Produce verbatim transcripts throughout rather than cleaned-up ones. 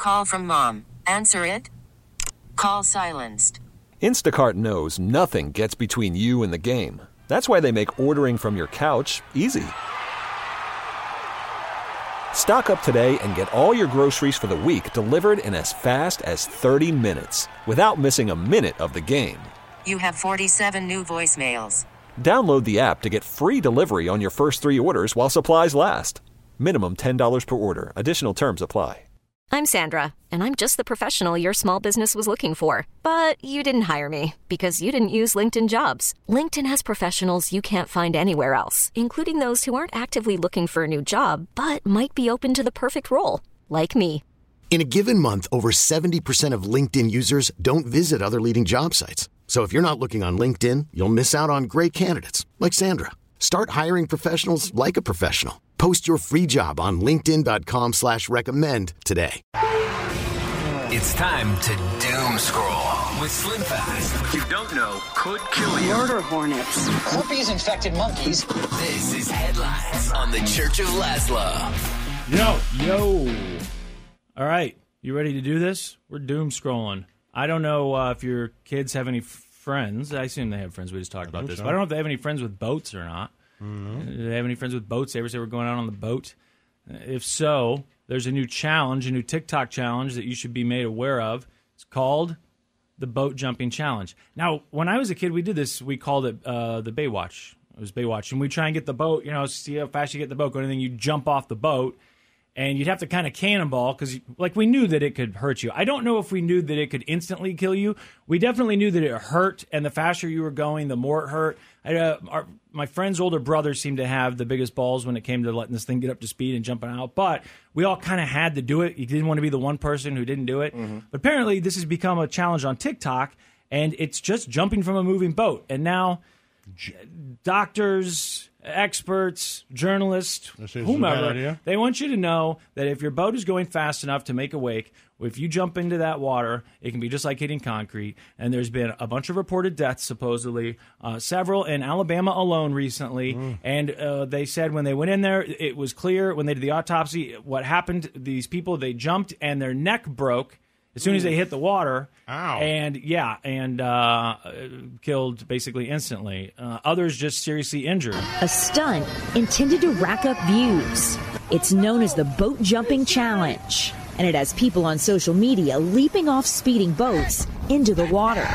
Call from mom. Answer it. Call silenced. Instacart knows nothing gets between you and the game. That's why they make ordering from your couch easy. Stock up today and get all your groceries for the week delivered in as fast as thirty minutes without missing a minute of the game. You have forty-seven new voicemails. Download the app to get free delivery on your first three orders while supplies last. Minimum ten dollars per order. Additional terms apply. I'm Sandra, and I'm just the professional your small business was looking for. But you didn't hire me because you didn't use LinkedIn Jobs. LinkedIn has professionals you can't find anywhere else, including those who aren't actively looking for a new job, but might be open to the perfect role, like me. In a given month, over seventy percent of LinkedIn users don't visit other leading job sites. So if you're not looking on LinkedIn, you'll miss out on great candidates like Sandra. Start hiring professionals like a professional. Post your free job on linkedin.com slash recommend today. It's time to doom scroll with Slim Fast. What you don't know could kill you. Murder hornets. Herpes infected monkeys. This is Headlines on the Church of Laszlo. Yo, yo. All right, you ready to do this? We're doom scrolling. I don't know uh, if your kids have any friends. I assume they have friends. We just talked about this. So. But I don't know if they have any friends with boats or not. Mm-hmm. Do they have any friends with boats? They ever say we're going out on the boat? If so, there's a new challenge, a new TikTok challenge that you should be made aware of. It's called the Boat Jumping Challenge. Now, when I was a kid, we did this. We called it uh, the Baywatch. It was Baywatch. And we try and get the boat, you know, see how fast you get the boat going. And then you jump off the boat. And you'd have to kind of cannonball because, like, we knew that it could hurt you. I don't know if we knew that it could instantly kill you. We definitely knew that it hurt, and the faster you were going, the more it hurt. I, uh, our, my friend's older brother seemed to have the biggest balls when it came to letting this thing get up to speed and jumping out. But we all kind of had to do it. You didn't want to be the one person who didn't do it. Mm-hmm. But apparently this has become a challenge on TikTok, and it's just jumping from a moving boat. And now doctors, experts, journalists, whomever, they want you to know that if your boat is going fast enough to make a wake, if you jump into that water, it can be just like hitting concrete. And there's been a bunch of reported deaths, supposedly, uh, several in Alabama alone recently. Mm. And uh, they said when they went in there, it was clear when they did the autopsy what happened. These people, they jumped and their neck broke as soon as they hit the water. Ow. And, yeah, and uh, killed basically instantly. Uh, others just seriously injured. A stunt intended to rack up views. It's known as the Boat Jumping Challenge, and it has people on social media leaping off speeding boats into the water.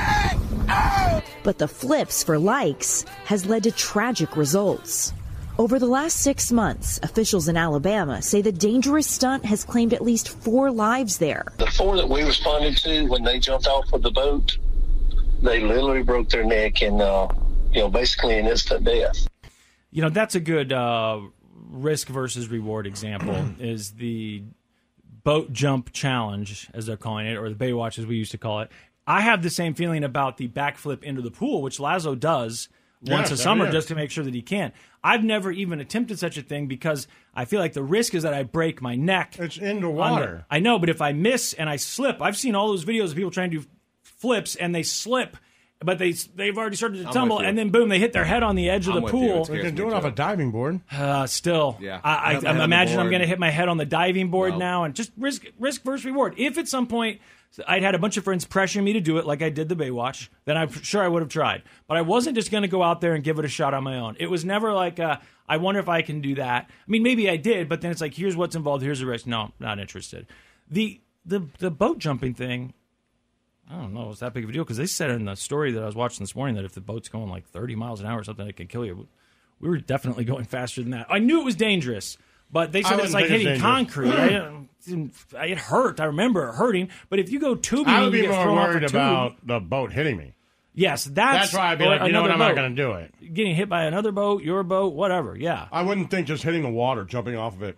But the flips for likes has led to tragic results. Over the last six months, officials in Alabama say the dangerous stunt has claimed at least four lives there. The four that we responded to when they jumped off of the boat, they literally broke their neck and, uh, you know, basically an instant death. You know, that's a good uh, risk versus reward example is the boat jump challenge, as they're calling it, or the Baywatch, as we used to call it. I have the same feeling about the backflip into the pool, which Laszlo does once yes, a summer is. just to make sure that he can. I've never even attempted such a thing because I feel like the risk is that I break my neck. It's into water. The, I know, but if I miss and I slip, I've seen all those videos of people trying to do flips and they slip, but they, they've already started to I'm tumble, and then boom, they hit their head on the edge I'm of the pool. You, you can do it off a diving board. Uh, still. Yeah. I, I, I imagine I'm going to hit my head on the diving board no. now and just risk risk versus reward. If at some point I'd had a bunch of friends pressuring me to do it like I did the Baywatch, then I'm sure I would have tried. But I wasn't just going to go out there and give it a shot on my own. It was never like, uh, I wonder if I can do that. I mean, maybe I did, but then it's like, here's what's involved, here's the risk. No, not interested. The the the boat jumping thing, I don't know, it's that big of a deal because they said in the story that I was watching this morning that if the boat's going like thirty miles an hour or something, it can kill you. We were definitely going faster than that. I knew it was dangerous. But they said it's like hitting concrete. I, I, it hurt. I remember it hurting. But if you go tubing, I would you be get more thrown worried off a about tube. the boat hitting me. Yes, that's that's why I'd be like, you know what, I'm boat. not going to do it. Getting hit by another boat, your boat, whatever. Yeah, I wouldn't think just hitting the water, jumping off of it.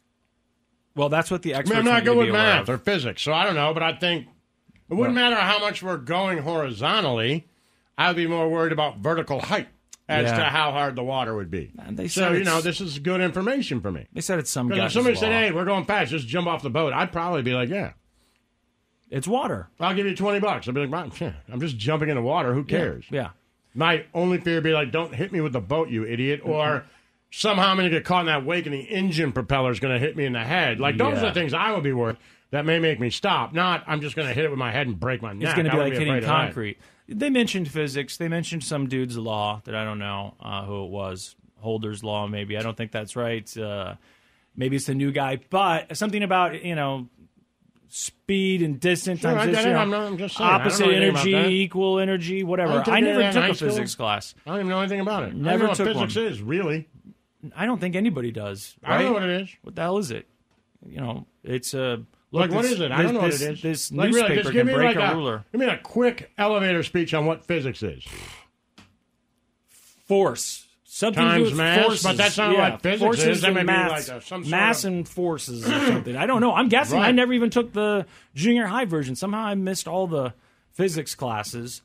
Well, that's what the experts. I mean, I'm not good with math of. or physics, so I don't know. But I think it wouldn't well, matter how much we're going horizontally. I'd be more worried about vertical height. As yeah. to how hard the water would be. They so, you know, this is good information for me. They said it's some Because if somebody said, hey, we're going fast, just jump off the boat, I'd probably be like, yeah. It's water. I'll give you twenty bucks. I'll be like, I'm just jumping in the water. Who cares? Yeah. yeah. My only fear would be like, don't hit me with the boat, you idiot. Mm-hmm. Or somehow I'm going to get caught in that wake and the engine propeller is going to hit me in the head. Like, those yeah. are the things I would be worried. that may make me stop. Not, I'm just going to hit it with my head and break my neck. It's going to I be would like hitting afraid of that. concrete. They mentioned physics. They mentioned some dude's law that I don't know uh, who it was. Holder's law, maybe. I don't think that's right. Uh, maybe it's the new guy. But something about, you know, speed and distance Sure, I times get this, it. you know, I'm not- I'm just saying. I don't know opposite anything about energy, that. equal energy, whatever. I, I never that in took high a school. physics class. I don't even know anything about it. Never I don't know took what physics one. is, really. I don't think anybody does. Right? I don't know what it is. What the hell is it? You know, it's a... Like, what is it? I don't know this, what it is. This like, newspaper really, just can give me break like a a, ruler. Give me a quick elevator speech on what physics is. Force. Something to do Times with mass, forces. but that's not yeah. what physics forces is. That and may be maths, like a- some sort mass of- and forces or something. I don't know. I'm guessing. Right. I never even took the junior high version. Somehow I missed all the physics classes.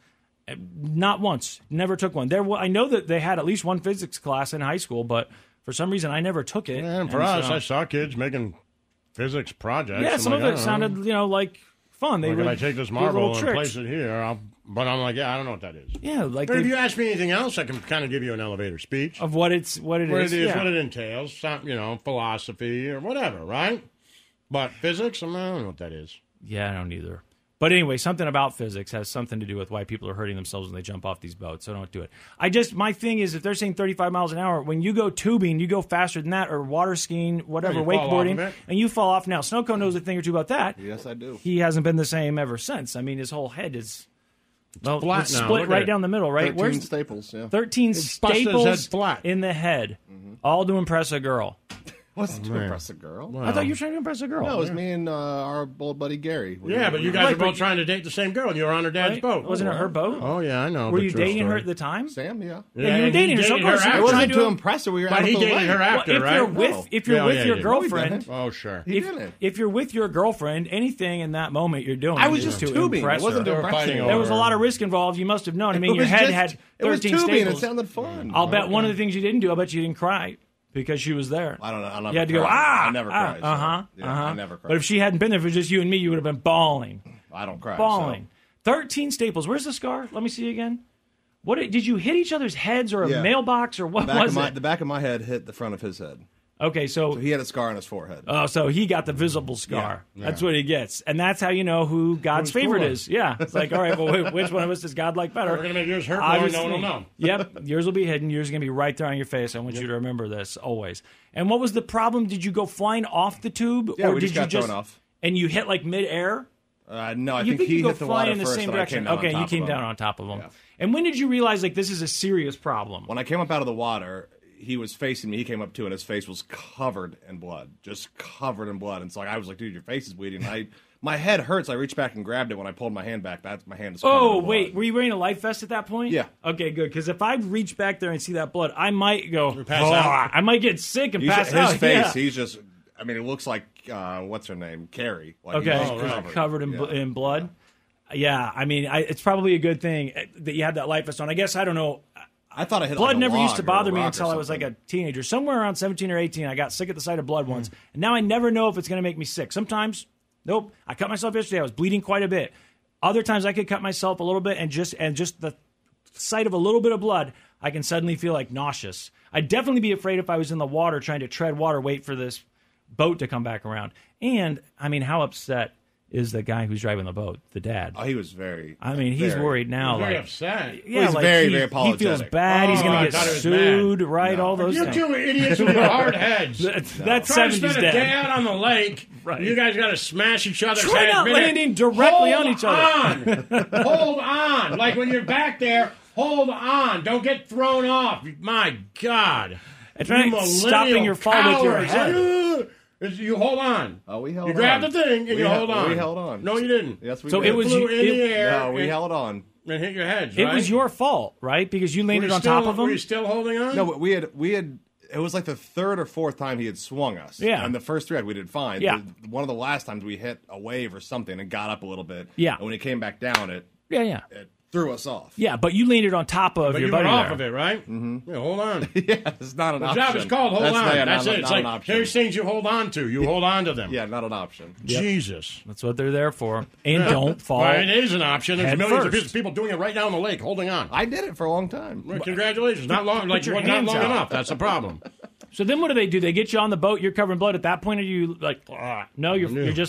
Not once. Never took one. There, I know that they had at least one physics class in high school, but for some reason I never took it. And for And us, so- I saw kids making physics projects. yeah, I'm some like, of I it don't know. sounded, you know, like fun. They Like, would if I take this do little marble and tricks. place it here, I'll, but I'm like, yeah, I don't know what that is. Yeah, like But if they- you ask me anything else, I can kind of give you an elevator speech of what it's what it what is. it is, yeah. what it entails, some, you know, philosophy or whatever, right? But physics, I don't know what that is. Yeah, I don't either. But anyway, something about physics has something to do with why people are hurting themselves when they jump off these boats. So don't do it. I just, my thing is, if they're saying thirty-five miles an hour, when you go tubing, you go faster than that, or water skiing, whatever, Yeah, you fall off wakeboarding, of it. and you fall off. Now, Snowcone knows a thing or two about that. Yes, I do. He hasn't been the same ever since. I mean, his whole head is well, flat it's now. split Look at right it. down the middle, right? thirteen Where's staples, yeah. thirteen It's busted his staples head flat. in the head, all to impress a girl. What's to man. impress a girl? I thought you were trying to impress a girl. No, it was me and uh, our old buddy Gary. We Yeah, were- but you we guys Right, are both but- trying to date the same girl, and you were on her dad's Right? boat. Wasn't it her boat? Oh, yeah, I know. Were the you true dating her story. at the time? Sam, yeah. Yeah, you were and dating her, so dated of course, after. It It wasn't wasn't to to- impress her. We were But out he of the dated way. her after, if right? you're with No. if you're Yeah, with yeah, your yeah. girlfriend, No, he didn't. Oh, sure. He if, didn't. if you're with your girlfriend, anything in that moment you're doing, I was is just to tubing. impress It wasn't her. to They were impress fighting her. There was a over- lot of risk involved. You must have known. I mean, It your was head just- had It was thirteen tubing. It staples. sounded fun. I'll bet one of the things you didn't do, I bet you didn't cry because she was there. I don't know. I never You had to go, cried. ah! I never ah, cried. so, Uh-huh, yeah, uh-huh. I never cried. But if she hadn't been there, if it was just you and me, you would have been bawling. I don't cry. Bawling. thirteen staples. Where's the scar? Let me see again. What did you hit each other's heads or a Yeah. mailbox or what So the back was of my, it? The back of my head hit the front of his head. Okay, so, So he had a scar on his forehead. oh, so he got the visible scar. Yeah, That's yeah. what he gets, and that's how you know who God's Who's favorite cooler? is. Yeah, it's like, all right, well, wh- which one of us does God like better? We're gonna make yours hurt more, Obviously. no one will know. Yep, yours will be hidden. Yours is gonna be right there on your face. I want you to remember this always. And what was the problem? Did you go flying off the tube, Yeah, or we did just you got just thrown off. and you hit like midair? Uh, no, I you think, think he you go hit the flying water in the first, same and I direction? came down Okay, on you top came of down him. on top of them. Yeah. And when did you realize like this is a serious problem? When I came up out of the water, he was facing me. He came up too, and his face was covered in blood, just covered in blood. And so like, I was like, "Dude, your face is bleeding." I, my head hurts. I reached back and grabbed it. When I pulled my hand back, that's my hand is. covered Oh, in blood. wait. Were you wearing a life vest at that point? Yeah. Okay, good. Because if I reach back there and see that blood, I might go, pass "Oh," out. I might get sick and He's- pass his out. face, Yeah. he's just. I mean, it looks like uh, what's her name, Carrie. Like, Okay, he's just right. covered in, Yeah. bl- in blood. Yeah. I mean, I, it's probably a good thing that you had that life vest on. I guess, I don't know. I thought I hit. Blood like a never used to log or a bother me rock or until I was like something. a teenager. Somewhere around seventeen or eighteen, I got sick at the sight of blood once. Hmm. And now I never know if it's going to make me sick. Sometimes, nope. I cut myself yesterday. I was bleeding quite a bit. Other times I could cut myself a little bit and just and just the sight of a little bit of blood, I can suddenly feel like nauseous. I'd definitely be afraid if I was in the water trying to tread water, wait for this boat to come back around. And, I mean, how upset is the guy who's driving the boat, the dad? Oh, he was very. I mean, he's very- worried now. Very like, upset. yeah, He's like very, he, very he feels apologetic. bad. he's Oh, going I to thought get it was sued, bad. right? No. All those You things. two idiots with your hard heads. That's Try to seventies spend a dad. day out on the lake. Right. You guys got to smash each other's Try heads. not Minute. landing directly hold on each other. On. Hold on. Like when you're back there, hold on. Don't get thrown off. My God. And try You not stopping millennial your fall with your cowards. head. Like, "Ugh." You hold on. Oh, we held You on. grabbed the thing and We you held- hold on. We held on. No, you didn't. Yes, we So did. it was Flew you- in the it- air. No, we and, held on. and hit your heads. It right? was your fault, right? Because you Were landed you on still, top of him. Were you still holding on? No, we had we had. It was like the third or fourth time he had swung us. Yeah. And the first three we did fine. Yeah. The- one of the last times we hit a wave or something and got up a little bit. Yeah. And when he came back down, it Yeah, yeah. it threw us off. Yeah, but you landed on top of But your you were buddy off there. of it, right? Mm-hmm. Yeah, hold on. Yeah, it's not an The option. job is called hold That's on. not- yeah, That's not- it. It's not an like option. here's things you hold on to. You hold on to them. Yeah, not an option. Jesus. That's what they're there for. And don't fall. Well, it is an option. There's head millions first. of people doing it right now in the lake, holding on. I did it for a long time. Well, congratulations. Not long. Like your not hands long out. enough. That's the problem. So then what do they do? They get you on the boat, you're covered in blood. At that point, are you like, "Ugh." no, you're, No. you're just like,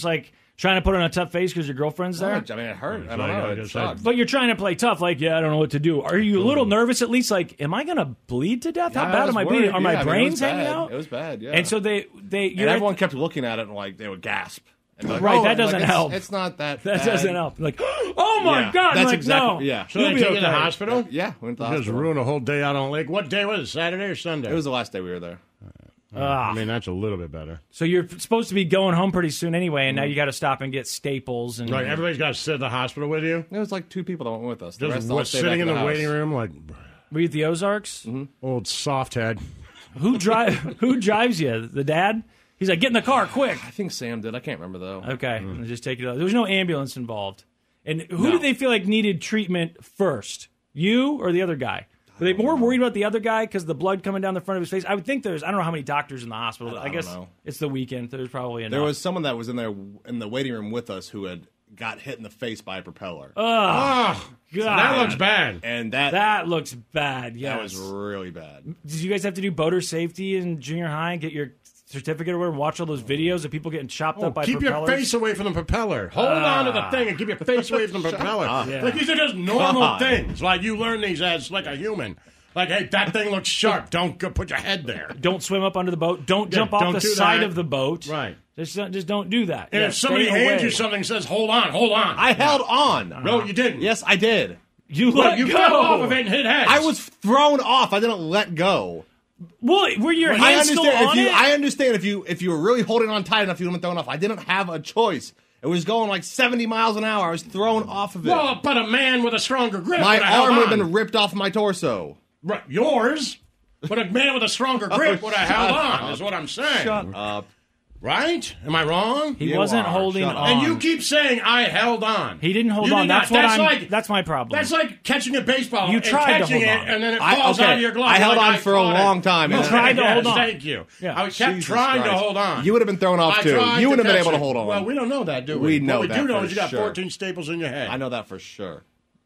Trying to put on a tough face because your girlfriend's there? I mean, it hurt. I don't know. It sucked. But you're trying to play tough, like, yeah, I don't know what to do. Are you a little nervous at least? Like, am I going to bleed to death? How Yeah, bad I am I was bleeding? worried. Are my Yeah, I mean, it brains was hanging bad. out? It was bad, yeah. And so they... they And everyone kept looking at it and, like, they would gasp. And be like, right, oh, that doesn't like, it's- help. It's not that That bad. doesn't help. Like, oh, my Yeah, God. That's like, exactly... no. Yeah. So they You'll be take you to the okay. hospital? Yeah, went to the Just hospital. ruin a whole day out on lake. What day was it, Saturday or Sunday? It was the last day we were there. I mean, that's a little bit better. So you're supposed to be going home pretty soon anyway, and now you got to stop and get staples. And Right, everybody's got to sit at the hospital with you? There was like two people that went with us. The Just rest all was stayed sitting back in the, house. waiting room like... Were you at the Ozarks? Mm-hmm. Old soft head. Who drive? Who drives you? The dad? He's like, get in the car, quick. I think Sam did. I can't remember, though. Okay, Mm. I'll just take it out. There was no ambulance involved. And who No. did they feel like needed treatment first? You or the other guy? Were they more worried about the other guy because the blood coming down the front of his face? I would think there's, I don't know how many doctors in the hospital. I, I don't guess know. it's the weekend. There's probably enough. There was someone that was in there in the waiting room with us who had got hit in the face by a propeller. Oh, Oh, God. that looks bad. And that That looks bad, yes. that was really bad. Did you guys have to do boater safety in junior high and get your certificate or whatever and watch all those videos of people getting chopped Oh, up by keep propellers? your face away from the propeller. Hold on to the thing and keep your face away from the propeller. Yeah. Like, these are just normal God. things. Like, you learn these as, like, a human. Like, hey, that thing looks sharp. Don't go put your head there. Don't swim up under the boat. Don't Yeah, jump off don't the do side that. of the boat. Right. Just, just don't do that. And Yeah, if somebody stay hands away. you something and says, hold on, hold on. I held on. No, you didn't. Yes, I did. You Well, let you go. fell off of it and hit heads. I was thrown off. I didn't let go. Well, were your I hands still understand on if you. it? I understand if you if you were really holding on tight enough, you would have been thrown off. I didn't have a choice. It was going like seventy miles an hour. I was thrown off of it. Well, but a man with a stronger grip my would have arm held would have on. been ripped off my torso. Right, yours. But a man with a stronger grip Oh, would have shut held up. on, is what I'm saying. Shut up. Right? Am I wrong? He You wasn't are. holding Shut up. on. And you keep saying I held on. He didn't hold You on. did That's not. what That's I'm. like that's my problem. That's like catching a baseball You and tried to catching hold it, on. and then it I- falls okay, out of your glove. I held like on for a caught it. long time, You and tried to Yes, hold on. Thank you. Yeah. I kept Jesus trying to Christ. hold on. You would have been thrown off I too. tried You wouldn't have been catch able to it. hold on. Well, we don't know that, do we? We know what we that do know for is you got sure. fourteen staples in your head. I know that for sure.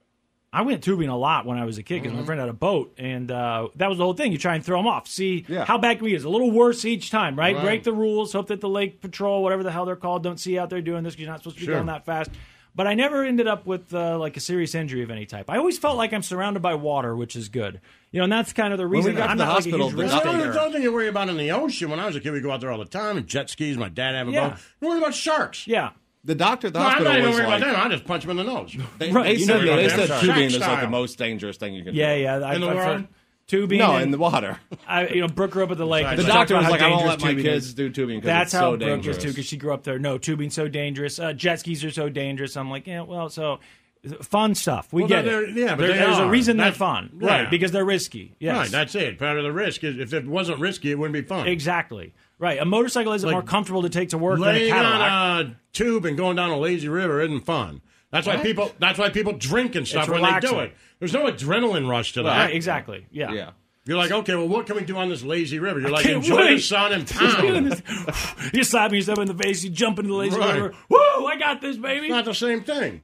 I went tubing a lot when I was a kid because Mm-hmm. my friend had a boat, and uh, that was the whole thing. You try and throw them off. See Yeah. how bad can we get? It's a little worse each time, right? Right. Break the rules. Hope that the lake patrol, whatever the hell they're called, don't see you out there doing this because you're not supposed to be Sure. going that fast. But I never ended up with uh, like a serious injury of any type. I always felt like I'm surrounded by water, which is good. You know, and that's kind of the reason we got that I'm to the not hospital, like a the huge I risk don't, taker. don't think you worry about in the ocean. When I was a kid, we go out there all the time and jet skis. My dad had a Yeah. boat. You worry about sharks. Yeah. The doctor at the No, I'm hospital not even was worried like, about them. I just punch them in the nose. they, Right, they you said, know they that. said Shark tubing is like style. the most dangerous thing you can Yeah, do. yeah. I, In the I've world? heard tubing. No, and- in the water. I, you know, Brooke grew up at the lake. The and she doctor talked was about like, how I won't dangerous let my tubing kids is. do tubing because That's it's how so Brooke dangerous. is too, because she grew up there. No, tubing's so dangerous. Uh, jet skis are so dangerous. I'm like, yeah, well, so fun stuff. We Well, get they're- it. yeah, but There- they there's a are. reason they're That's- fun, yeah. right? Because they're risky. Yes, Right, that's it. Part of the risk is if it wasn't risky, it wouldn't be fun. exactly right. A motorcycle isn't Like, more comfortable to take to work than a Laying Cadillac. on a tube and going down a lazy river isn't fun. That's why What? people. That's why people drink and stuff It's when they do relaxing. it. There's no adrenaline rush to that. Right, exactly. Yeah. Yeah. You're like, okay, well, what can we do on this lazy river? You're like, can't enjoy wait. the sun and pound. You slap yourself in the face. You jump into the lazy Right. river. Woo! I got this, baby. It's not the same thing.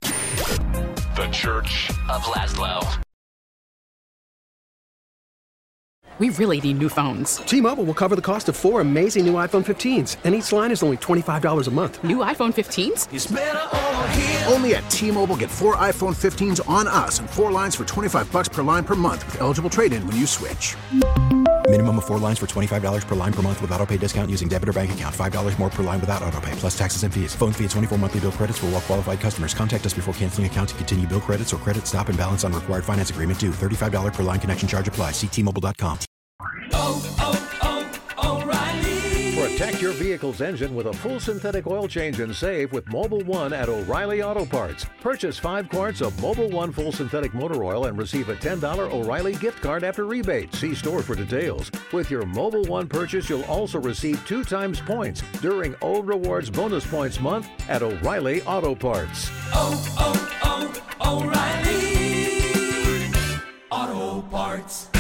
The Church of Laszlo. We really need new phones. T-Mobile will cover the cost of four amazing new iPhone fifteens, and each line is only twenty-five dollars a month. New iPhone fifteens? It's better over here. Only at T-Mobile, get four iPhone fifteens on us and four lines for twenty-five bucks per line per month with eligible trade-in when you switch. Minimum of four lines for twenty-five dollars per line per month with autopay discount using debit or bank account. five dollars more per line without autopay, plus taxes and fees. Phone fee at twenty-four monthly bill credits for well-qualified customers. Contact us before canceling account to continue bill credits or credit stop and balance on required finance agreement due. thirty-five dollars per line connection charge applies. See T Mobile dot com. Protect your vehicle's engine with a full synthetic oil change and save with Mobile One at O'Reilly Auto Parts. Purchase five quarts of Mobile One full synthetic motor oil and receive a ten dollars O'Reilly gift card after rebate. See store for details. With your Mobile One purchase, you'll also receive two times points during O Rewards Bonus Points Month at O'Reilly Auto Parts. Oh, oh, oh, O'Reilly Auto Parts.